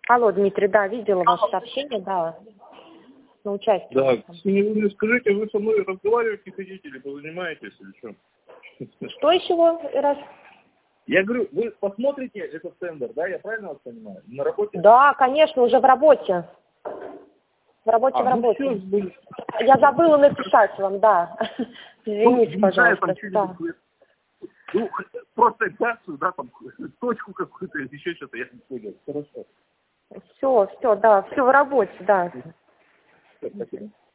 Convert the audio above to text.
Алло, Дмитрий, да, видела ваше сообщение, да, на участие. Да, мне скажите, вы со мной разговаривать не хотите или позанимаетесь, или что? Что еще раз? Я говорю, вы посмотрите этот тендер, да, я правильно вас понимаю? На работе? Да, конечно, уже в работе. В работе, в работе. Ну, все, Я забыла написать вам, да. Извините, пожалуйста. Да. Ну, просто реакцию, да, там, точку какую-то, или еще что-то, я не понял. Хорошо. Все, да, все в работе, да. Спасибо.